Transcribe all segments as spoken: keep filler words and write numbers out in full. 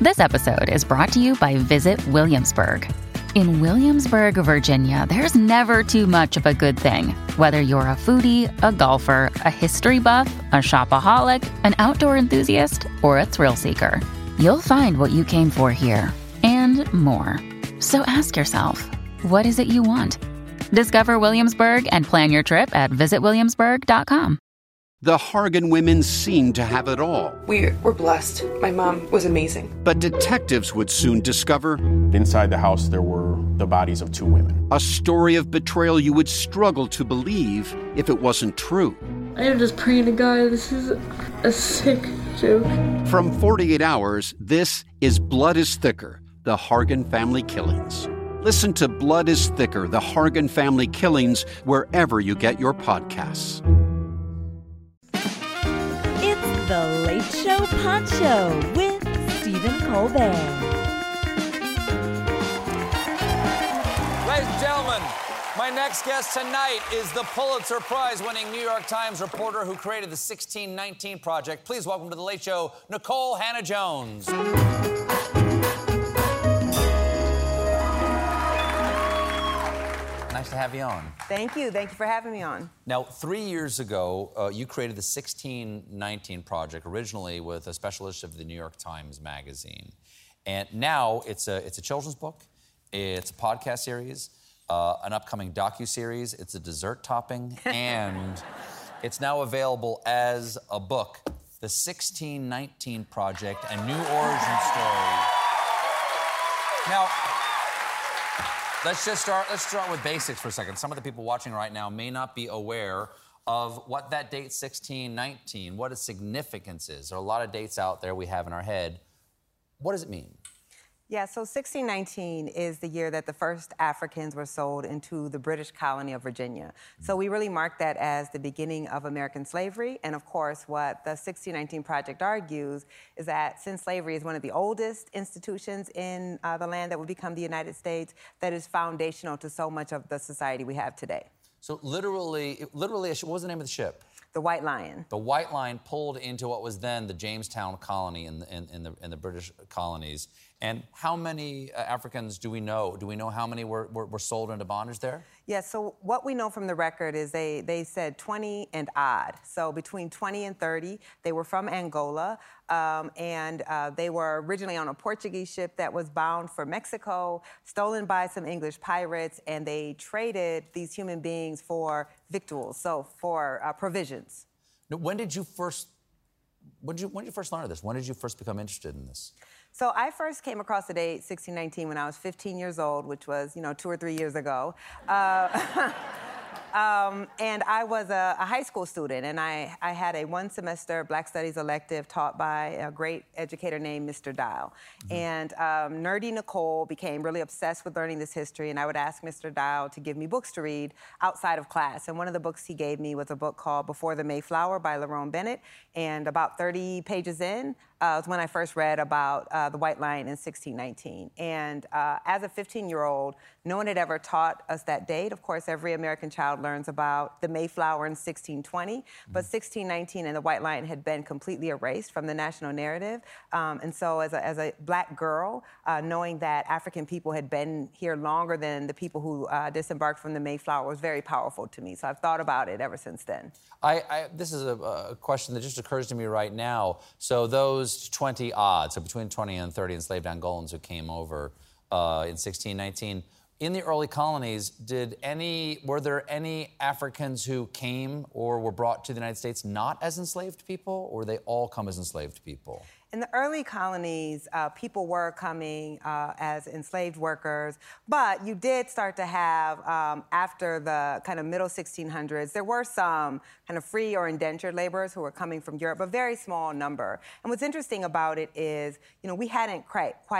This episode is brought to you by Visit Williamsburg. In Williamsburg, Virginia, there's never too much of a good thing. Whether you're a foodie, a golfer, a history buff, a shopaholic, an outdoor enthusiast, or a thrill seeker, you'll find what you came for here and more. So ask yourself, what is it you want? Discover Williamsburg and plan your trip at visit williamsburg dot com. The Hargan women seemed to have it all. We were blessed. My mom was amazing. But detectives would soon discover... inside the house, there were the bodies of two women. A story of betrayal you would struggle to believe if it wasn't true. I am just praying to God, this is a sick joke. From forty-eight hours, this is Blood is Thicker, the Hargan Family Killings. Listen to Blood is Thicker, the Hargan Family Killings, wherever you get your podcasts. The Late Show Pod Show with Stephen Colbert. Ladies and gentlemen, my next guest tonight is the Pulitzer Prize-winning New York Times reporter who created the sixteen nineteen Project. Please welcome to The Late Show, Nikole Hannah-Jones. Nice to have you on. Thank you. Thank you for having me on. Now, three years ago, uh, you created the sixteen nineteen Project, originally with a special issue of the New York Times Magazine. And now it's a, it's a children's book, it's a podcast series, uh, an upcoming docuseries, it's a dessert topping, and it's now available as a book, The sixteen nineteen Project, A New Origin Story. Now, Let's just start, let's start with basics for a second. Some of the people watching right now may not be aware of what that date sixteen nineteen, what its significance is. There are a lot of dates out there we have in our head. What does it mean? Yeah, so sixteen nineteen is the year that the first Africans were sold into the British colony of Virginia. So we really mark that as the beginning of American slavery. And of course, what the sixteen nineteen Project argues is that since slavery is one of the oldest institutions in uh, the land that would become the United States, that is foundational to so much of the society we have today. So literally, literally, what was the name of the ship? The White Lion. The White Lion pulled into what was then the Jamestown colony in the, in, in the, in the British colonies. And how many uh, Africans do we know? Do we know how many were, were, were sold into bondage there? Yeah, so what we know from the record is they, they said twenty and odd. So between twenty and thirty, they were from Angola. Um, and uh, they were originally on a Portuguese ship that was bound for Mexico, stolen by some English pirates, and they traded these human beings for victuals, so for uh, provisions. Now, when did you first, when did you, when did you first learn of this? When did you first become interested in this? So I first came across the date sixteen nineteen when I was fifteen years old, which was, you know, two or three years ago. Uh, Um, and I was a, a high school student, and I, I had a one-semester Black Studies elective taught by a great educator named Mister Dial. Mm-hmm. And um, nerdy Nikole became really obsessed with learning this history, and I would ask Mister Dial to give me books to read outside of class. And one of the books he gave me was a book called Before the Mayflower by Lerone Bennett, and about thirty pages in, Uh, was when I first read about uh, the White Lion in sixteen nineteen. And uh, as a fifteen-year-old, no one had ever taught us that date. Of course, every American child learns about the Mayflower in sixteen twenty, mm-hmm. but sixteen nineteen and the White Lion had been completely erased from the national narrative. Um, and so as a, as a black girl, uh, knowing that African people had been here longer than the people who uh, disembarked from the Mayflower was very powerful to me. So I've thought about it ever since then. I, I, this is a, a question that just occurs to me right now. So those twenty odd, so between twenty and thirty enslaved Angolans who came over uh, in sixteen nineteen, in the early colonies, did any, were there any Africans who came or were brought to the United States not as enslaved people, or they all come as enslaved people? In the early colonies, uh, people were coming uh, as enslaved workers, but you did start to have, um, after the kind of middle sixteen hundreds, there were some kind of free or indentured laborers who were coming from Europe, a very small number. And what's interesting about it is, you know, we hadn't quite, quite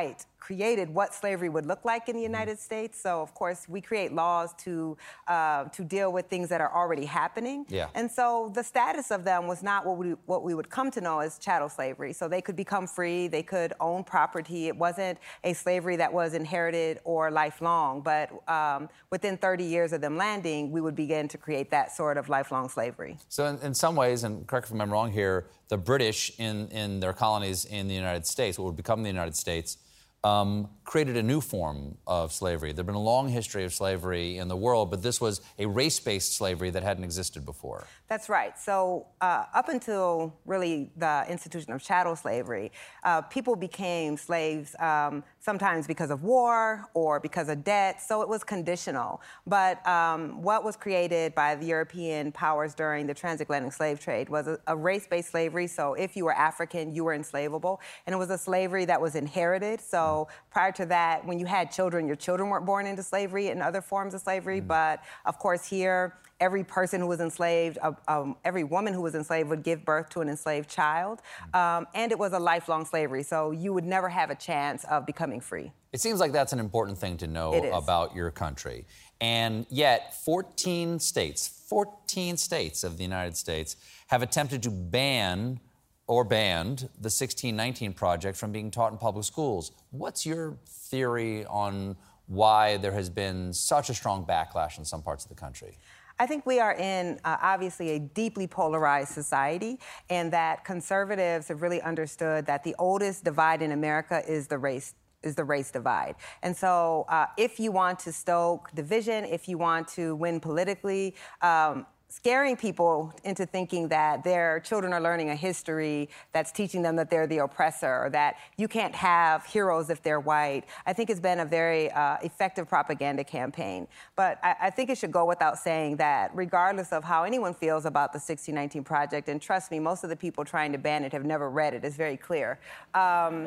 created what slavery would look like in the United States. So, of course, we create laws to uh, to deal with things that are already happening. Yeah. And so the status of them was not what we what we would come to know as chattel slavery. So they could become free, they could own property. It wasn't a slavery that was inherited or lifelong, but um, within thirty years of them landing, we would begin to create that sort of lifelong slavery. So in, in some ways, and correct me if I'm wrong here, the British in, in their colonies in the United States, what would become the United States, Um, created a new form of slavery. There'd been a long history of slavery in the world, but this was a race-based slavery that hadn't existed before. That's right. So uh, up until really the institution of chattel slavery, uh, people became slaves um, sometimes because of war or because of debt, so it was conditional. But um, what was created by the European powers during the transatlantic slave trade was a, a race-based slavery, so if you were African, you were enslavable, and it was a slavery that was inherited, so prior to that, when you had children, your children weren't born into slavery and other forms of slavery. Mm. But of course, here, every person who was enslaved, uh, um, every woman who was enslaved would give birth to an enslaved child. Um, and it was a lifelong slavery. So you would never have a chance of becoming free. It seems like that's an important thing to know It is. about your country. And yet, fourteen states, fourteen states of the United States have attempted to ban or banned the sixteen nineteen Project from being taught in public schools. What's your theory on why there has been such a strong backlash in some parts of the country? I think we are in, uh, obviously, a deeply polarized society, and that conservatives have really understood that the oldest divide in America is the race is the race divide. And so uh, if you want to stoke division, if you want to win politically, um, scaring people into thinking that their children are learning a history that's teaching them that they're the oppressor, or that you can't have heroes if they're white, I think has been a very uh, effective propaganda campaign. But I, I think it should go without saying that regardless of how anyone feels about the sixteen nineteen Project, and trust me, most of the people trying to ban it have never read it, it's very clear, um,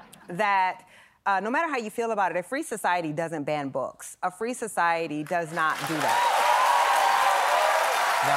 that uh, no matter how you feel about it, a free society doesn't ban books. A free society does not do that. Now,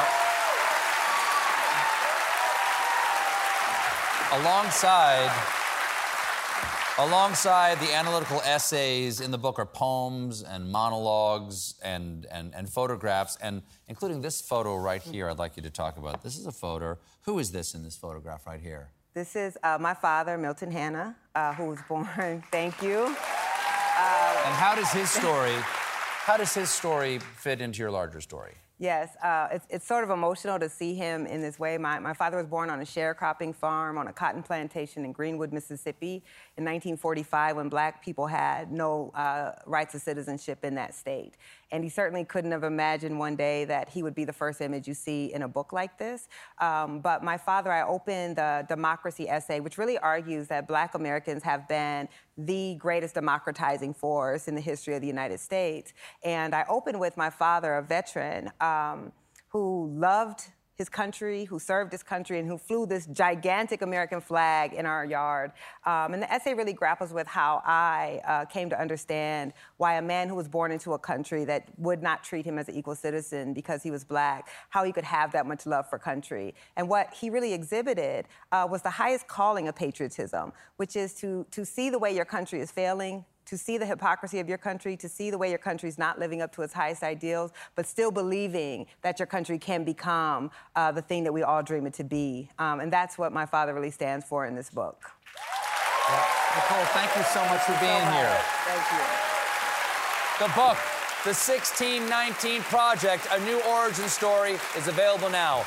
alongside, alongside the analytical essays in the book are poems and monologues and, and, and photographs, and including this photo right here I'd like you to talk about. This is a photo. Who is this in this photograph right here? This is uh, my father, Milton Hanna, uh, who was born, thank you. Uh, and how does his story, how does his story fit into your larger story? Yes, uh, it's, it's sort of emotional to see him in this way. My, my father was born on a sharecropping farm on a cotton plantation in Greenwood, Mississippi in nineteen forty-five, when black people had no uh, rights of citizenship in that state. And he certainly couldn't have imagined one day that he would be the first image you see in a book like this. Um, but my father, I opened the Democracy essay, which really argues that black Americans have been the greatest democratizing force in the history of the United States. And I opened with my father, a veteran, um, who loved his country, who served his country, and who flew this gigantic American flag in our yard. Um, and the essay really grapples with how I uh, came to understand why a man who was born into a country that would not treat him as an equal citizen because he was black, how he could have that much love for country. And what he really exhibited uh, was the highest calling of patriotism, which is to, to see the way your country is failing, to see the hypocrisy of your country, to see the way your country's not living up to its highest ideals, but still believing that your country can become uh, the thing that we all dream it to be. Um, and that's what my father really stands for in this book. Well, Nicole, thank you so much for being so here. Thank you. The book, The sixteen nineteen Project, A New Origin Story, is available now.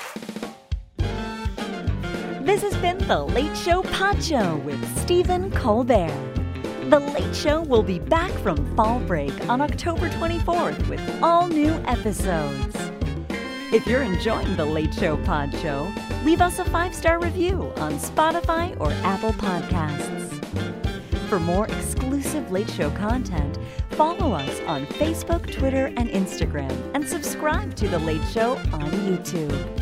This has been The Late Show Poncho with Stephen Colbert. The Late Show will be back from fall break on October twenty-fourth with all new episodes. If you're enjoying The Late Show Poncho, leave us a five-star review on Spotify or Apple Podcasts. For more exclusive Late Show content, follow us on Facebook, Twitter, and Instagram, and subscribe to The Late Show on YouTube.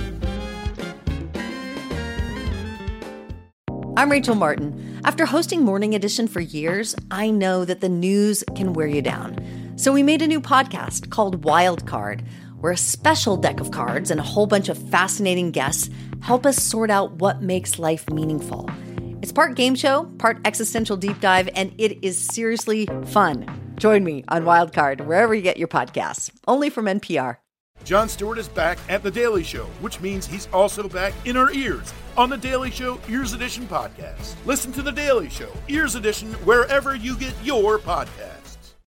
I'm Rachel Martin. After hosting Morning Edition for years, I know that the news can wear you down. So we made a new podcast called Wild Card, where a special deck of cards and a whole bunch of fascinating guests help us sort out what makes life meaningful. It's It's part game show, part existential deep dive, and it is seriously fun. Join me on Wildcard, wherever you get your podcasts. Only from N P R. Jon Stewart is back at The Daily Show, which means he's also back in our ears on The Daily Show Ears Edition podcast. Listen to The Daily Show Ears Edition wherever you get your podcasts.